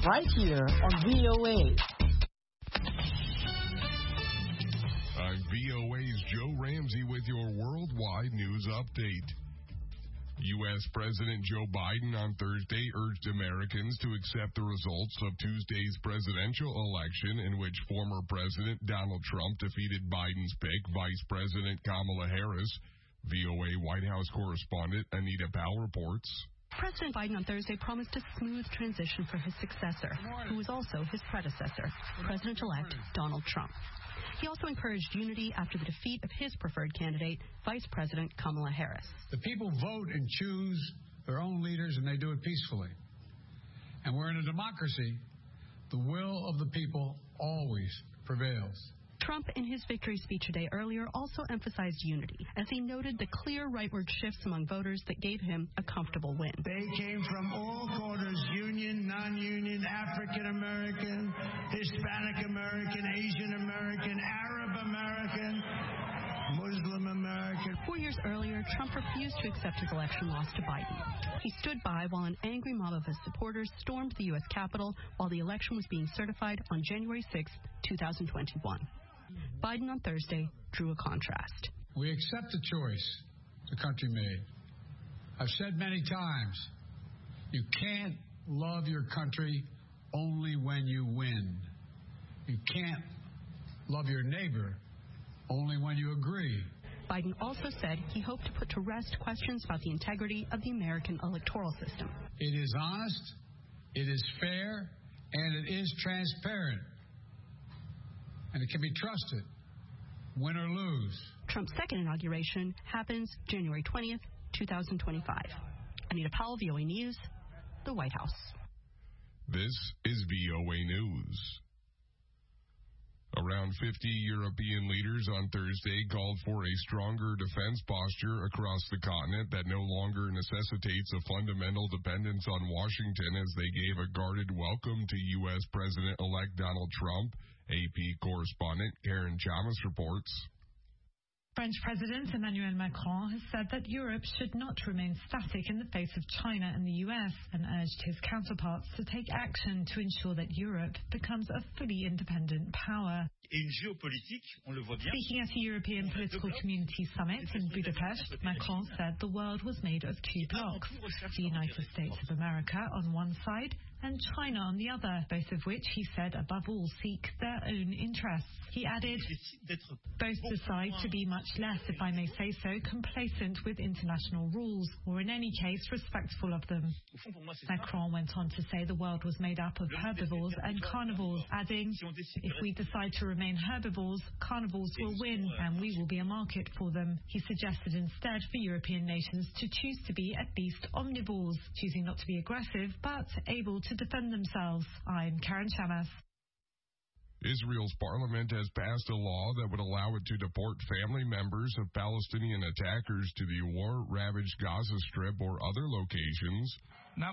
right here on VOA. I'm VOA's Joe Ramsey with your worldwide news update. U.S. President Joe Biden on Thursday urged Americans to accept the results of Tuesday's presidential election in which former President Donald Trump defeated Biden's pick, Vice President Kamala Harris. VOA White House correspondent Anita Powell reports. President Biden on Thursday promised a smooth transition for his successor, who was also his predecessor, President-elect Donald Trump. He also encouraged unity after the defeat of his preferred candidate, Vice President Kamala Harris. The people vote and choose their own leaders, and they do it peacefully. And we're in a democracy. The will of the people always prevails. Trump, in his victory speech a day earlier, also emphasized unity, as he noted the clear rightward shifts among voters that gave him a comfortable win. They came from all quarters, union, non-union, African-American, Hispanic-American, Asian-American, Arab-American, Muslim-American. 4 years earlier, Trump refused to accept his election loss to Biden. He stood by while an angry mob of his supporters stormed the U.S. Capitol while the election was being certified on January 6, 2021. Biden on Thursday drew a contrast. We accept the choice the country made. I've said many times, you can't love your country only when you win. You can't love your neighbor only when you agree. Biden also said he hoped to put to rest questions about the integrity of the American electoral system. It is honest, it is fair, and it is transparent. And it can be trusted, win or lose. Trump's second inauguration happens January 20th, 2025. Anita Powell, VOA News, the White House. This is VOA News. Around 50 European leaders on Thursday called for a stronger defense posture across the continent that no longer necessitates a fundamental dependence on Washington as they gave a guarded welcome to U.S. President-elect Donald Trump. AP correspondent Karen Chamas reports. French President Emmanuel Macron has said that Europe should not remain static in the face of China and the US and urged his counterparts to take action to ensure that Europe becomes a fully independent power. Speaking at a European Political Community Summit in Budapest, Macron said the world was made of two blocks, the United States of America on one side and China on the other, both of which, he said, above all, seek their own interests. He added, both decide to be much less, if I may say so, complacent with international rules, or in any case, respectful of them. Macron went on to say the world was made up of herbivores and carnivores, adding, if we decide to remain herbivores, carnivores will win, and we will be a market for them. He suggested instead for European nations to choose to be at least omnivores, choosing not to be aggressive, but able to defend themselves. I'm Karen Chamas. Israel's parliament has passed a law that would allow it to deport family members of Palestinian attackers to the war-ravaged Gaza Strip or other locations. The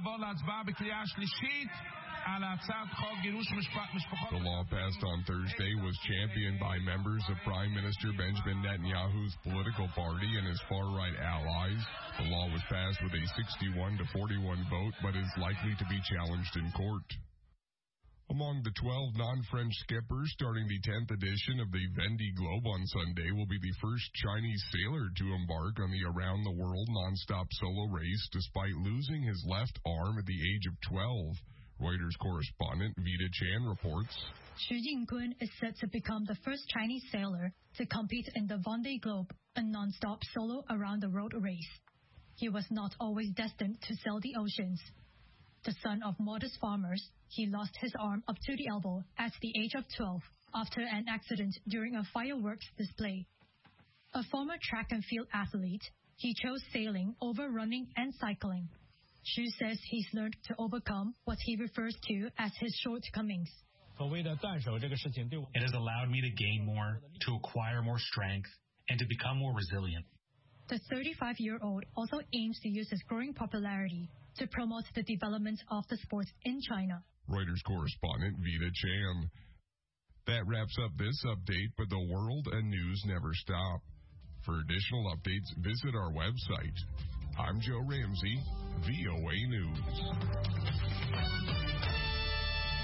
law passed on Thursday was championed by members of Prime Minister Benjamin Netanyahu's political party and his far-right allies. The law was passed with a 61-41 vote, but is likely to be challenged in court. Among the 12 non-French skippers starting the 10th edition of the Vendée Globe on Sunday will be the first Chinese sailor to embark on the around-the-world non-stop solo race despite losing his left arm at the age of 12. Reuters correspondent Vida Chan reports. Xu Jinggun is set to become the first Chinese sailor to compete in the Vendée Globe, a non-stop solo around-the-world race. He was not always destined to sail the oceans. The son of modest farmers, he lost his arm up to the elbow at the age of 12 after an accident during a fireworks display. A former track and field athlete, he chose sailing over running and cycling. Xu says he's learned to overcome what he refers to as his shortcomings. It has allowed me to gain more, to acquire more strength, and to become more resilient. The 35-year-old also aims to use his growing popularity to promote the development of the sport in China. Reuters correspondent Vida Chan. That wraps up this update, but the world and news never stop. For additional updates, visit our website. I'm Joe Ramsey, VOA News.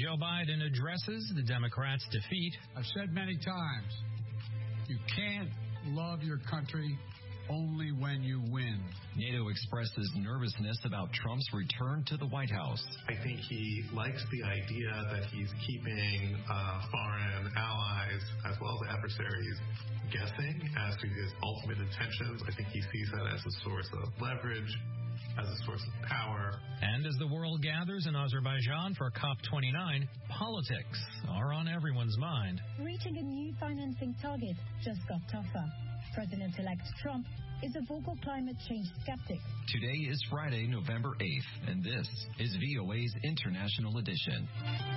Joe Biden addresses the Democrats' defeat. I've said many times, you can't love your country only when you win. NATO expresses nervousness about Trump's return to the White House. I think he likes the idea that he's keeping foreign allies as well as adversaries guessing as to his ultimate intentions. I think he sees that as a source of leverage, as a source of power. And as the world gathers in Azerbaijan for COP29, politics are on everyone's mind. Reaching a new financing target just got tougher. President-elect Trump is a vocal climate change skeptic. Today is Friday, November 8th, and this is VOA's International Edition.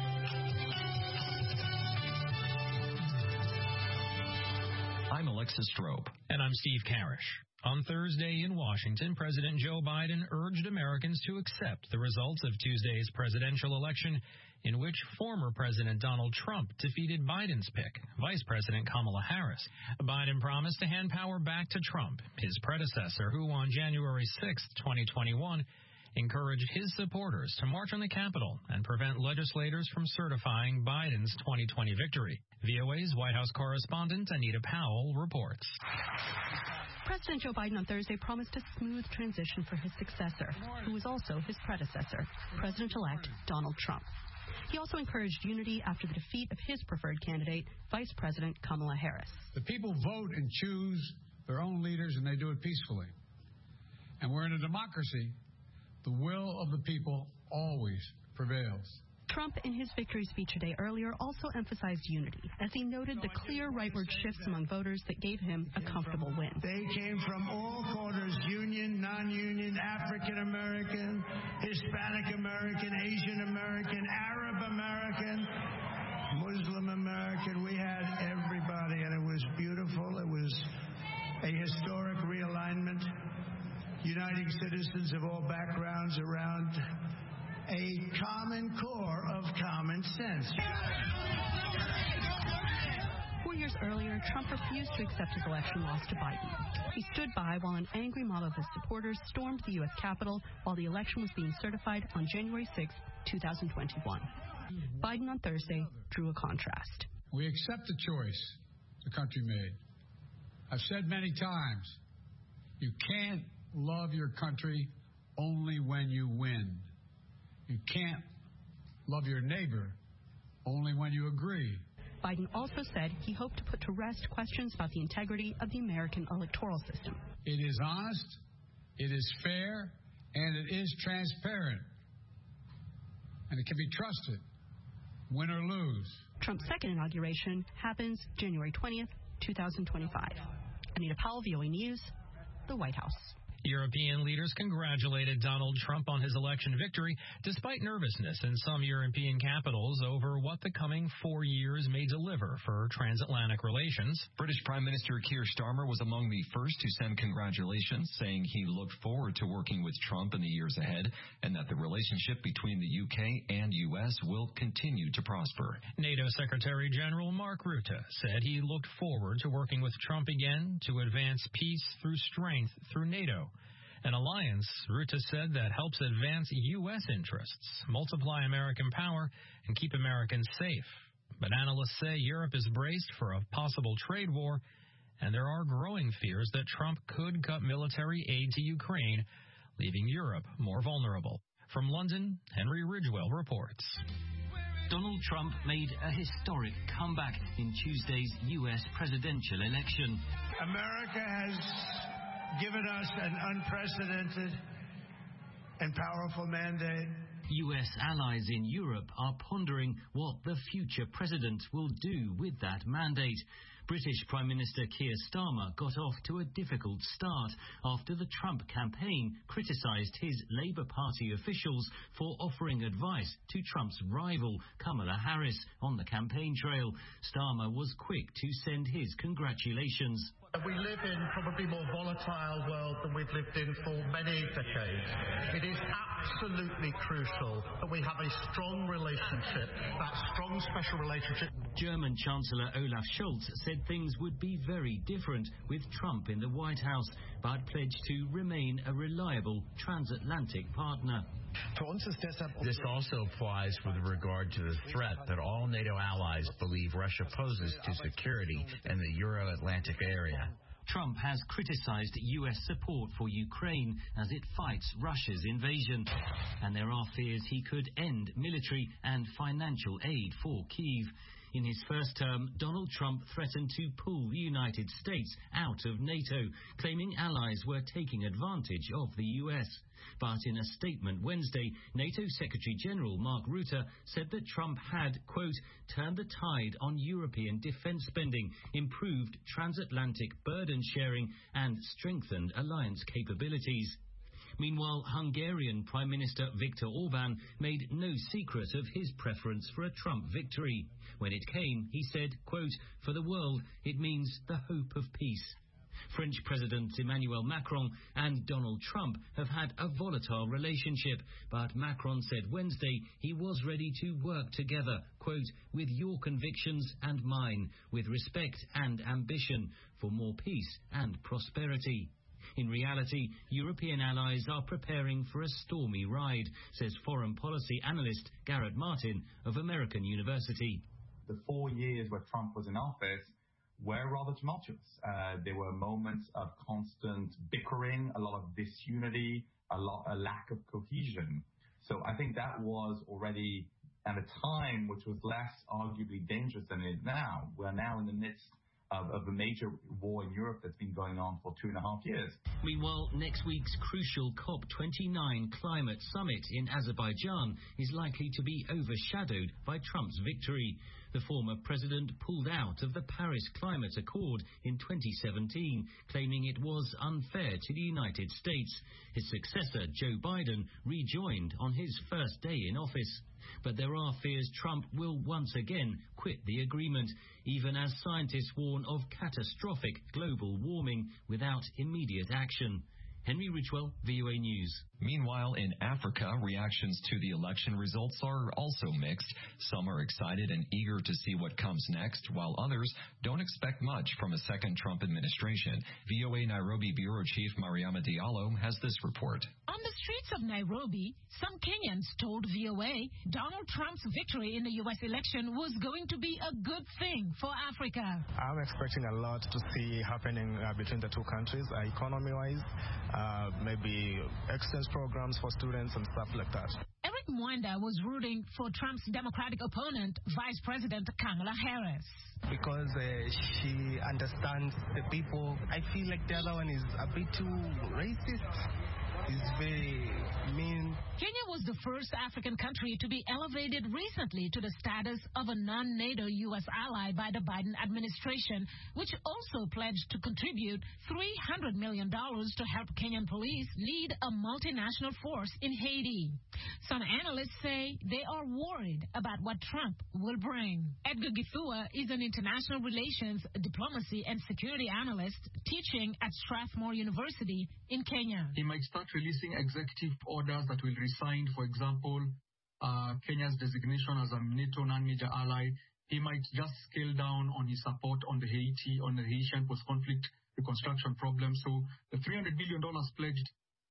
I'm Alexis Strope. And I'm Steve Karish. On Thursday in Washington, President Joe Biden urged Americans to accept the results of Tuesday's presidential election, in which former President Donald Trump defeated Biden's pick, Vice President Kamala Harris. Biden promised to hand power back to Trump, his predecessor, who on January 6, 2021, encouraged his supporters to march on the Capitol and prevent legislators from certifying Biden's 2020 victory. VOA's White House correspondent Anita Powell reports. President Joe Biden on Thursday promised a smooth transition for his successor, who was also his predecessor, President-elect Donald Trump. He also encouraged unity after the defeat of his preferred candidate, Vice President Kamala Harris. The people vote and choose their own leaders, and they do it peacefully. And we're in a democracy. The will of the people always prevails. Trump, in his victory speech a day earlier, also emphasized unity, as he noted the clear rightward shifts among voters that gave him a comfortable win. They came from all quarters, union, non-union, African American, Hispanic American, Asian American, Arab American, Muslim American. We had everybody, and it was beautiful. It was a historic realignment, uniting citizens of all backgrounds around a common core of common sense. 4 years earlier, Trump refused to accept his election loss to Biden. He stood by while an angry mob of his supporters stormed the U.S. Capitol while the election was being certified on January 6, 2021. Biden on Thursday drew a contrast. We accept the choice the country made. I've said many times, you can't love your country only when you win. You can't love your neighbor only when you agree. Biden also said he hoped to put to rest questions about the integrity of the American electoral system. It is honest, it is fair, and it is transparent. And it can be trusted, win or lose. Trump's second inauguration happens January 20th, 2025. Anita Powell, VOA News, the White House. European leaders congratulated Donald Trump on his election victory, despite nervousness in some European capitals over what the coming 4 years may deliver for transatlantic relations. British Prime Minister Keir Starmer was among the first to send congratulations, saying he looked forward to working with Trump in the years ahead and that the relationship between the UK and US will continue to prosper. NATO Secretary General Mark Rutte said he looked forward to working with Trump again to advance peace through strength through NATO. An alliance, Rutte said, that helps advance U.S. interests, multiply American power, and keep Americans safe. But analysts say Europe is braced for a possible trade war, and there are growing fears that Trump could cut military aid to Ukraine, leaving Europe more vulnerable. From London, Henry Ridgewell reports. Donald Trump made a historic comeback in Tuesday's U.S. presidential election. America has given us an unprecedented and powerful mandate. U.S. allies in Europe are pondering what the future president will do with that mandate. British Prime Minister Keir Starmer got off to a difficult start after the Trump campaign criticised his Labour Party officials for offering advice to Trump's rival, Kamala Harris, on the campaign trail. Starmer was quick to send his congratulations. We live in probably more volatile world than we've lived in for many decades. It is absolutely crucial that we have a strong relationship, that strong special relationship. German Chancellor Olaf Scholz said things would be very different with Trump in the White House, but pledged to remain a reliable transatlantic partner. This also applies with regard to the threat that all NATO allies believe Russia poses to security in the Euro-Atlantic area. Trump has criticized U.S. support for Ukraine as it fights Russia's invasion, and there are fears he could end military and financial aid for Kyiv. In his first term, Donald Trump threatened to pull the United States out of NATO, claiming allies were taking advantage of the U.S. But in a statement Wednesday, NATO Secretary General Mark Rutte said that Trump had, quote, turned the tide on European defense spending, improved transatlantic burden sharing, and strengthened alliance capabilities. Meanwhile, Hungarian Prime Minister Viktor Orban made no secret of his preference for a Trump victory. When it came, he said, quote, for the world, it means the hope of peace. French President Emmanuel Macron and Donald Trump have had a volatile relationship, but Macron said Wednesday he was ready to work together, quote, with your convictions and mine, with respect and ambition for more peace and prosperity. In reality, European allies are preparing for a stormy ride, says foreign policy analyst Garrett Martin of American University. The 4 years where Trump was in office were rather tumultuous. There were moments of constant bickering, a lot of disunity, a lack of cohesion. So I think that was already at a time which was less arguably dangerous than it is now. We're now in the midst of a major war in Europe that's been going on for 2.5 years. Meanwhile, next week's crucial COP29 climate summit in Azerbaijan is likely to be overshadowed by Trump's victory. The former president pulled out of the Paris Climate Accord in 2017, claiming it was unfair to the United States. His successor, Joe Biden, rejoined on his first day in office. But there are fears Trump will once again quit the agreement, even as scientists warn of catastrophic global warming without immediate action. Henry Ridgwell, VOA News. Meanwhile, in Africa, reactions to the election results are also mixed. Some are excited and eager to see what comes next, while others don't expect much from a second Trump administration. VOA Nairobi Bureau Chief Mariama Diallo has this report. On the streets of Nairobi, some Kenyans told VOA Donald Trump's victory in the U.S. election was going to be a good thing for Africa. I'm expecting a lot to see happening between the two countries, economy-wise, maybe exchange programs for students and stuff like that. Eric Mwanda was rooting for Trump's Democratic opponent, Vice President Kamala Harris. Because she understands the people. I feel like the other one is a bit too racist. He's very mean. Kenya was the first African country to be elevated recently to the status of a non-NATO U.S. ally by the Biden administration, which also pledged to contribute $300 million to help Kenyan police lead a multinational force in Haiti. Some analysts say they are worried about what Trump will bring. Edgar Githua is an international relations, diplomacy, and security analyst teaching at Strathmore University in Kenya. He might start releasing executive orders that will resign, for example, Kenya's designation as a NATO non-major ally. He might just scale down on his support on the Haitian post-conflict reconstruction problem. So the $300 billion pledged,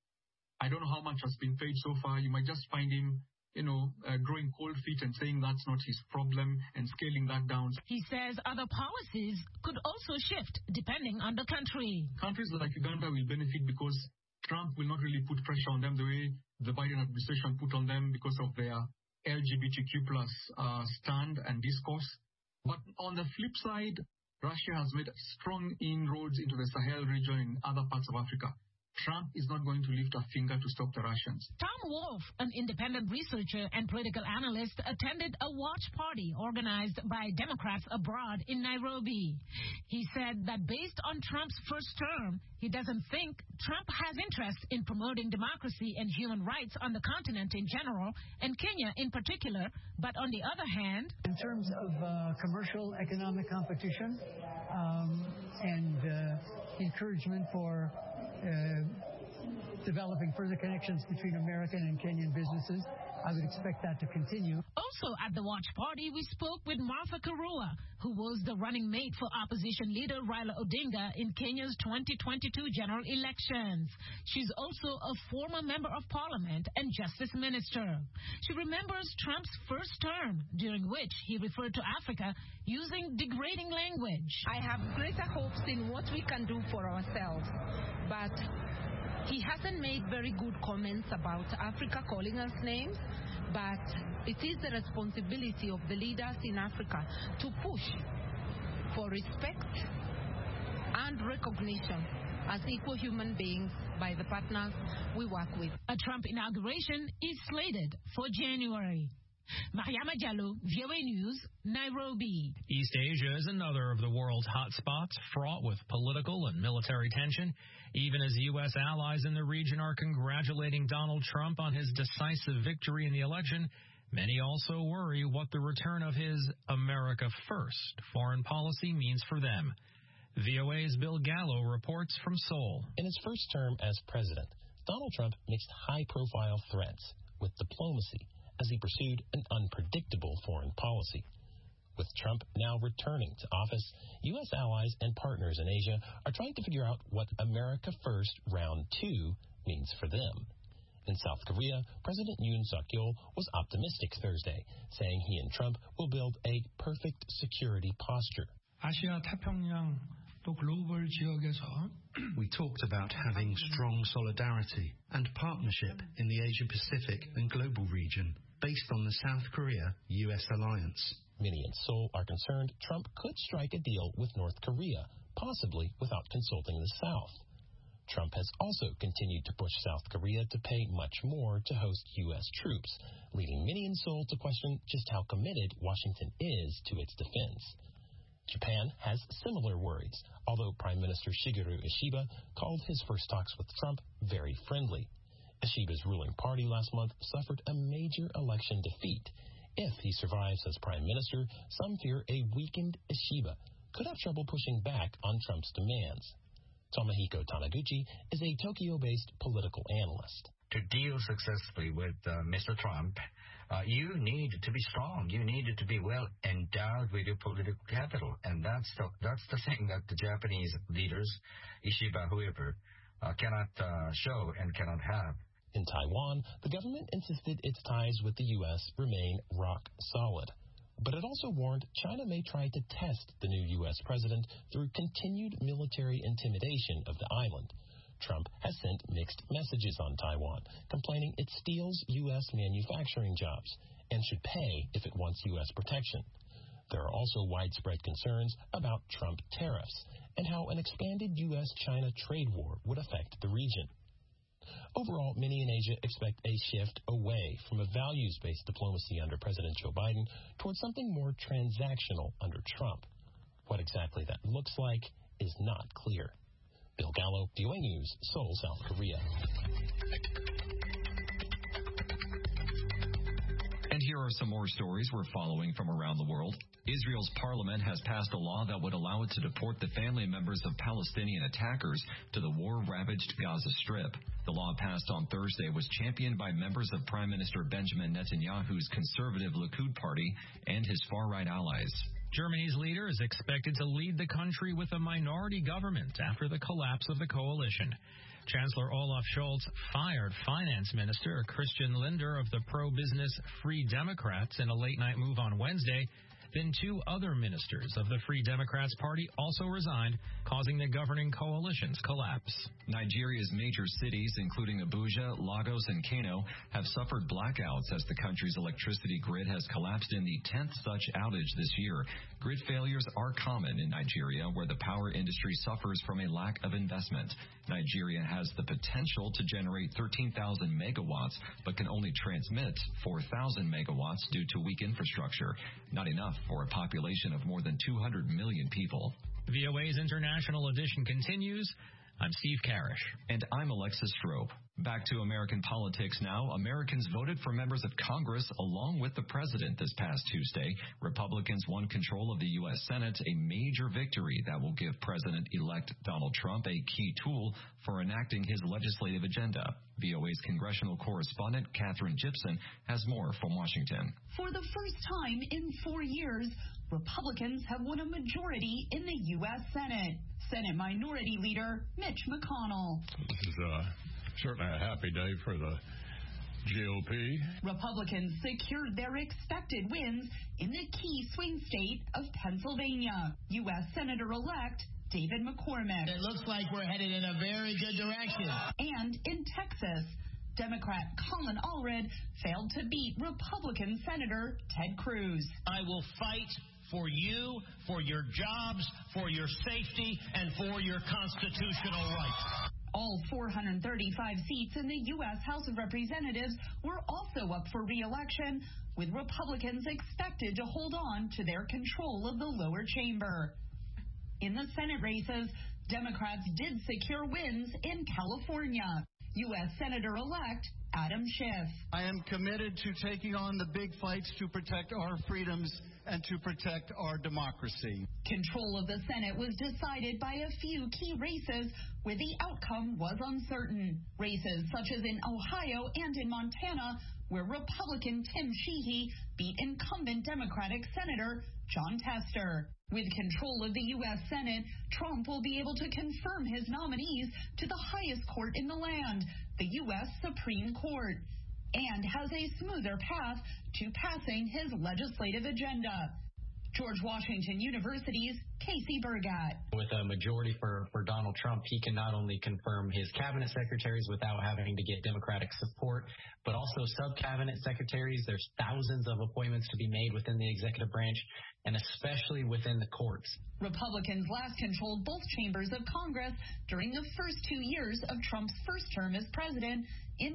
I don't know how much has been paid so far. You might just find him, growing cold feet and saying that's not his problem and scaling that down. He says other policies could also shift depending on the country. Countries like Uganda will benefit because Trump will not really put pressure on them the way the Biden administration put on them because of their LGBTQ plus stand and discourse. But on the flip side, Russia has made strong inroads into the Sahel region and other parts of Africa. Trump is not going to lift a finger to stop the Russians. Tom Wolfe, an independent researcher and political analyst, attended a watch party organized by Democrats abroad in Nairobi. He said that based on Trump's first term, he doesn't think Trump has interest in promoting democracy and human rights on the continent in general, and Kenya in particular. But on the other hand, in terms of commercial economic competition and encouragement for developing further connections between American and Kenyan businesses. I would expect that to continue. Also at the watch party, we spoke with Martha Karua, who was the running mate for opposition leader Raila Odinga in Kenya's 2022 general elections. She's also a former member of parliament and justice minister. She remembers Trump's first term, during which he referred to Africa using degrading language. I have greater hopes in what we can do for ourselves, but he hasn't made very good comments about Africa calling us names, but it is the responsibility of the leaders in Africa to push for respect and recognition as equal human beings by the partners we work with. A Trump inauguration is slated for January. Mariama Jallo, VOA News, Nairobi. East Asia is another of the world's hotspots, fraught with political and military tension. Even as U.S. allies in the region are congratulating Donald Trump on his decisive victory in the election, many also worry what the return of his America First foreign policy means for them. VOA's Bill Gallo reports from Seoul. In his first term as president, Donald Trump mixed high-profile threats with diplomacy as he pursued an unpredictable foreign policy. With Trump now returning to office, U.S. allies and partners in Asia are trying to figure out what America First Round 2 means for them. In South Korea, President Yoon Suk-yeol was optimistic Thursday, saying he and Trump will build a perfect security posture. 아시아 태평양 또 글로벌 지역에서 We talked about having strong solidarity and partnership in the Asia-Pacific and global region based on the South Korea-U.S. alliance. Many in Seoul are concerned Trump could strike a deal with North Korea, possibly without consulting the South. Trump has also continued to push South Korea to pay much more to host U.S. troops, leading many in Seoul to question just how committed Washington is to its defense. Japan has similar worries, although Prime Minister Shigeru Ishiba called his first talks with Trump very friendly. Ishiba's ruling party last month suffered a major election defeat. If he survives as Prime Minister, some fear a weakened Ishiba could have trouble pushing back on Trump's demands. Tomohiko Taniguchi is a Tokyo-based political analyst. To deal successfully with Mr. Trump, you need to be strong. You need to be well endowed with your political capital. And that's the thing that the Japanese leaders, Ishiba, whoever, cannot show and cannot have. In Taiwan, the government insisted its ties with the U.S. remain rock solid. But it also warned China may try to test the new U.S. president through continued military intimidation of the island. Trump has sent mixed messages on Taiwan, complaining it steals U.S. manufacturing jobs and should pay if it wants U.S. protection. There are also widespread concerns about Trump tariffs and how an expanded U.S.-China trade war would affect the region. Overall, many in Asia expect a shift away from a values-based diplomacy under President Joe Biden towards something more transactional under Trump. What exactly that looks like is not clear. Bill Gallo, VOA News, Seoul, South Korea. And here are some more stories we're following from around the world. Israel's parliament has passed a law that would allow it to deport the family members of Palestinian attackers to the war-ravaged Gaza Strip. The law passed on Thursday was championed by members of Prime Minister Benjamin Netanyahu's conservative Likud party and his far-right allies. Germany's leader is expected to lead the country with a minority government after the collapse of the coalition. Chancellor Olaf Scholz fired Finance Minister Christian Lindner of the pro-business Free Democrats in a late-night move on Wednesday. Then two other ministers of the Free Democrats Party also resigned, causing the governing coalition's collapse. Nigeria's major cities, including Abuja, Lagos, and Kano, have suffered blackouts as the country's electricity grid has collapsed in the 10th such outage this year. Grid failures are common in Nigeria, where the power industry suffers from a lack of investment. Nigeria has the potential to generate 13,000 megawatts, but can only transmit 4,000 megawatts due to weak infrastructure. Not enough for a population of more than 200 million people. VOA's International Edition continues. I'm Steve Karish. And I'm Alexis Strope. Back to American politics now. Americans voted for members of Congress along with the president this past Tuesday. Republicans won control of the U.S. Senate, a major victory that will give President-elect Donald Trump a key tool for enacting his legislative agenda. VOA's congressional correspondent, Katherine Gibson, has more from Washington. For the first time in 4 years, Republicans have won a majority in the U.S. Senate. Senate Minority Leader Mitch McConnell. This is certainly a happy day for the GOP. Republicans secured their expected wins in the key swing state of Pennsylvania. U.S. Senator-elect David McCormick. It looks like we're headed in a very good direction. And in Texas, Democrat Colin Allred failed to beat Republican Senator Ted Cruz. I will fight for you, for your jobs, for your safety, and for your constitutional rights. All 435 seats in the U.S. House of Representatives were also up for re-election, with Republicans expected to hold on to their control of the lower chamber. In the Senate races, Democrats did secure wins in California. U.S. Senator-elect Adam Schiff. I am committed to taking on the big fights to protect our freedoms and to protect our democracy. Control of the Senate was decided by a few key races where the outcome was uncertain. Races such as in Ohio and in Montana, where Republican Tim Sheehy beat incumbent Democratic Senator John Tester. With control of the U.S. Senate, Trump will be able to confirm his nominees to the highest court in the land, the U.S. Supreme Court, and has a smoother path to passing his legislative agenda. George Washington University's Casey Burgat. With a majority for Donald Trump, he can not only confirm his cabinet secretaries without having to get Democratic support, but also sub-cabinet secretaries. There's thousands of appointments to be made within the executive branch, and especially within the courts. Republicans last controlled both chambers of Congress during the first 2 years of Trump's first term as president in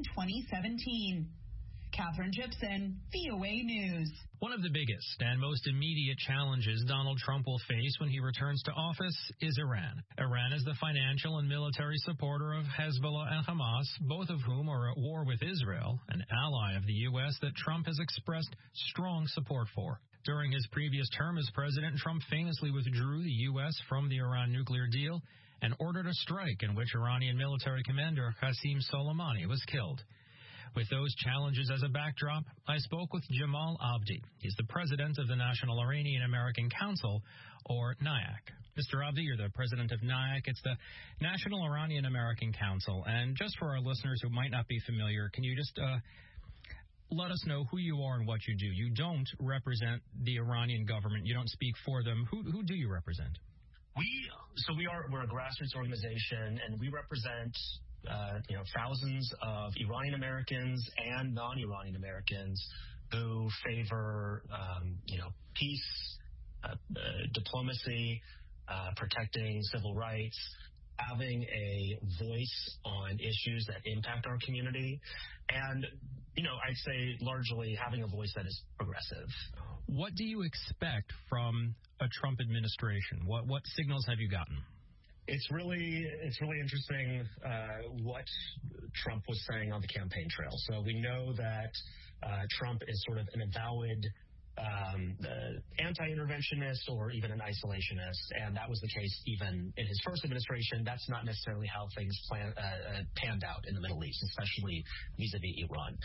2017. Katherine Gibson, VOA News. One of the biggest and most immediate challenges Donald Trump will face when he returns to office is Iran. Iran is the financial and military supporter of Hezbollah and Hamas, both of whom are at war with Israel, an ally of the U.S. that Trump has expressed strong support for. During his previous term as president, Trump famously withdrew the U.S. from the Iran nuclear deal and ordered a strike in which Iranian military commander Qasem Soleimani was killed. With those challenges as a backdrop, I spoke with Jamal Abdi. He's the president of the National Iranian American Council, or NIAC. Mr. Abdi, you're the president of NIAC. It's the National Iranian American Council. And just for our listeners who might not be familiar, can you just let us know who you are and what you do? You don't represent the Iranian government. You don't speak for them. Who do you represent? We're a grassroots organization, and we represent thousands of Iranian Americans and non-Iranian Americans who favor, peace, diplomacy, protecting civil rights, having a voice on issues that impact our community, and, I'd say largely having a voice that is progressive. What do you expect from a Trump administration? What signals have you gotten? It's really interesting what Trump was saying on the campaign trail. So we know that Trump is sort of an avowed anti-interventionist or even an isolationist, and that was the case even in his first administration. That's not necessarily how things panned out in the Middle East, especially vis-a-vis Iran.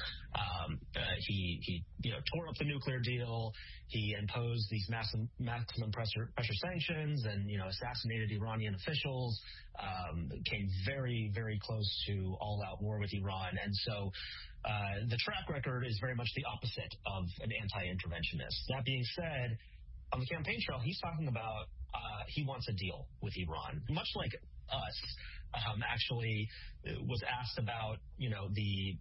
He tore up the nuclear deal. He imposed these maximum pressure sanctions and assassinated Iranian officials. Came very, very close to all-out war with Iran, and so the track record is very much the opposite of an anti-interventionist. That being said, on the campaign trail, he's talking about he wants a deal with Iran, much like us. Actually was asked about the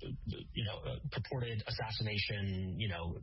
purported assassination,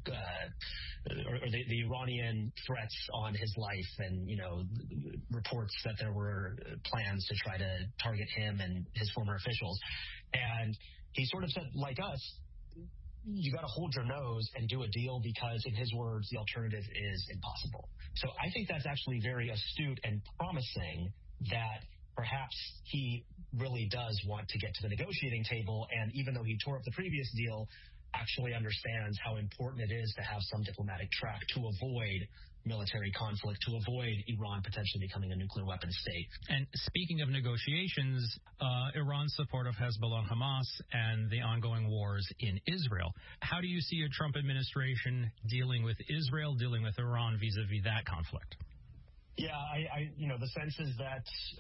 or the Iranian threats on his life, and reports that there were plans to try to target him and his former officials, and he sort of said, like us, you got to hold your nose and do a deal because, in his words, the alternative is impossible. So I think that's actually very astute and promising that perhaps he really does want to get to the negotiating table, and even though he tore up the previous deal, actually understands how important it is to have some diplomatic track to avoid military conflict, to avoid Iran potentially becoming a nuclear weapon state. And speaking of negotiations, Iran's support of Hezbollah and Hamas and the ongoing wars in Israel. How do you see a Trump administration dealing with Israel, dealing with Iran vis-a-vis that conflict? Yeah, the sense is that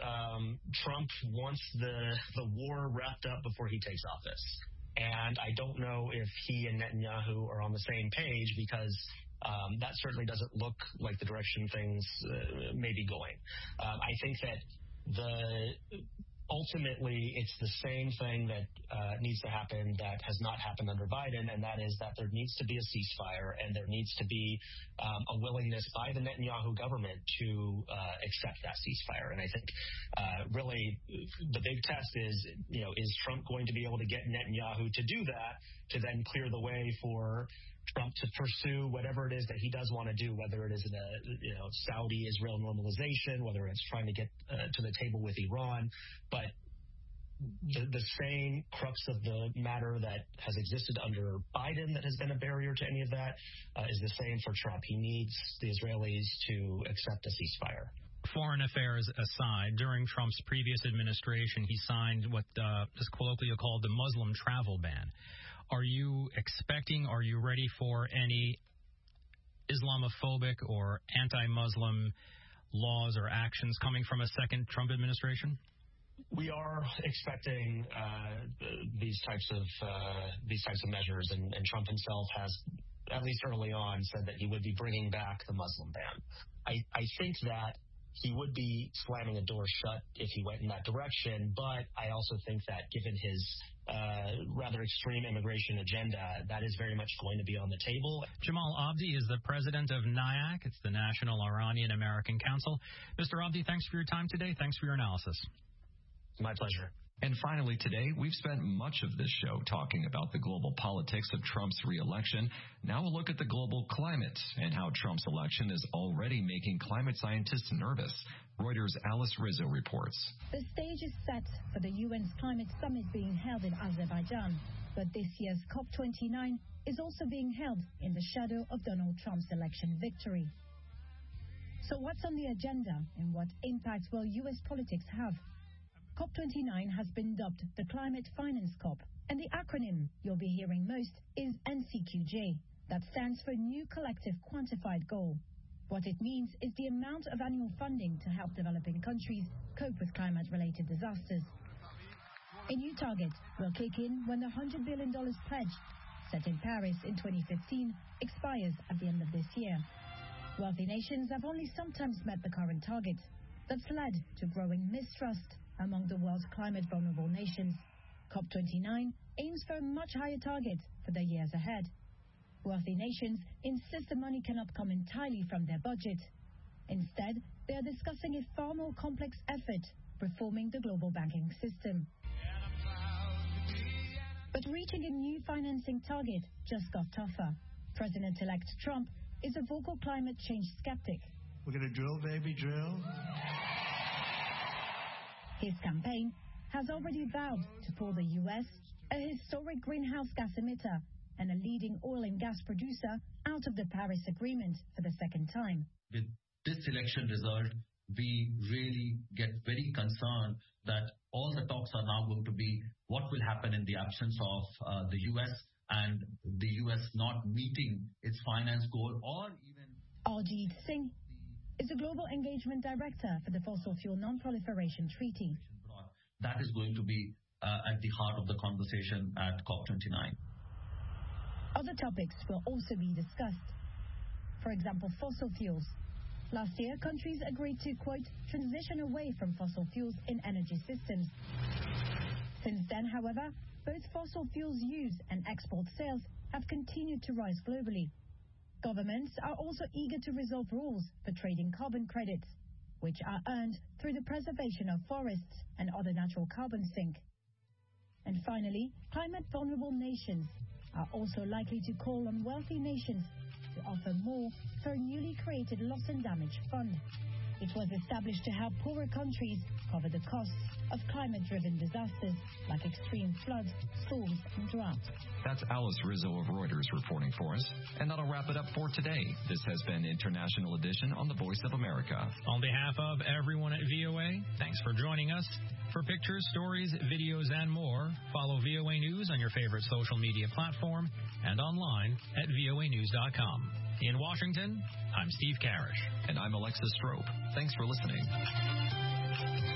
Trump wants the war wrapped up before he takes office. And I don't know if he and Netanyahu are on the same page, because that certainly doesn't look like the direction things may be going. I think that ultimately it's the same thing that needs to happen that has not happened under Biden, and that is that there needs to be a ceasefire, and there needs to be a willingness by the Netanyahu government to accept that ceasefire. And I think really the big test is Trump going to be able to get Netanyahu to do that, to then clear the way for Trump to pursue whatever it is that he does want to do, whether it is Saudi-Israel normalization, whether it's trying to get to the table with Iran. But the same crux of the matter that has existed under Biden that has been a barrier to any of that is the same for Trump. He needs the Israelis to accept a ceasefire. Foreign affairs aside, during Trump's previous administration, he signed what is colloquially called the Muslim travel ban. Are you expecting, are you ready for any Islamophobic or anti-Muslim laws or actions coming from a second Trump administration? We are expecting these types of measures, and Trump himself has, at least early on, said that he would be bringing back the Muslim ban. I think that he would be slamming a door shut if he went in that direction, but I also think that given his rather extreme immigration agenda, that is very much going to be on the table. Jamal Abdi is the president of NIAC. It's the National Iranian American Council. Mr. Abdi, thanks for your time today. Thanks for your analysis. My pleasure. And finally today, we've spent much of this show talking about the global politics of Trump's re-election. Now we'll look at the global climate and how Trump's election is already making climate scientists nervous. Reuters' Alice Rizzo reports. The stage is set for the UN's climate summit being held in Azerbaijan. But this year's COP29 is also being held in the shadow of Donald Trump's election victory. So what's on the agenda, and what impact will U.S. politics have? COP29 has been dubbed the Climate Finance COP, and the acronym you'll be hearing most is NCQJ. That stands for New Collective Quantified Goal. What it means is the amount of annual funding to help developing countries cope with climate-related disasters. A new target will kick in when the $100 billion pledge, set in Paris in 2015, expires at the end of this year. Wealthy nations have only sometimes met the current target. That's led to growing mistrust among the world's climate-vulnerable nations. COP29 aims for a much higher target for the years ahead. Wealthy nations insist the money cannot come entirely from their budget. Instead, they are discussing a far more complex effort, reforming the global banking system. But reaching a new financing target just got tougher. President-elect Trump is a vocal climate change skeptic. We're going to drill, baby, drill. His campaign has already vowed to pull the U.S., a historic greenhouse gas emitter and a leading oil and gas producer, out of the Paris Agreement for the second time. With this election result, we really get very concerned that all the talks are now going to be what will happen in the absence of the U.S. and the U.S. not meeting its finance goal, or even... Arjit Singh is the Global Engagement Director for the Fossil Fuel Non-Proliferation Treaty. That is going to be at the heart of the conversation at COP29. Other topics will also be discussed. For example, fossil fuels. Last year, countries agreed to, quote, transition away from fossil fuels in energy systems. Since then, however, both fossil fuels use and export sales have continued to rise globally. Governments are also eager to resolve rules for trading carbon credits, which are earned through the preservation of forests and other natural carbon sink. And finally, climate-vulnerable nations are also likely to call on wealthy nations to offer more for a newly created loss and damage fund. It was established to help poorer countries cover the costs of climate-driven disasters like extreme floods, storms, and drought. That's Alice Rizzo of Reuters reporting for us. And that'll wrap it up for today. This has been International Edition on the Voice of America. On behalf of everyone at VOA, thanks for joining us. For pictures, stories, videos, and more, follow VOA News on your favorite social media platform and online at voanews.com. In Washington, I'm Steve Karish. And I'm Alexis Strope. Thanks for listening.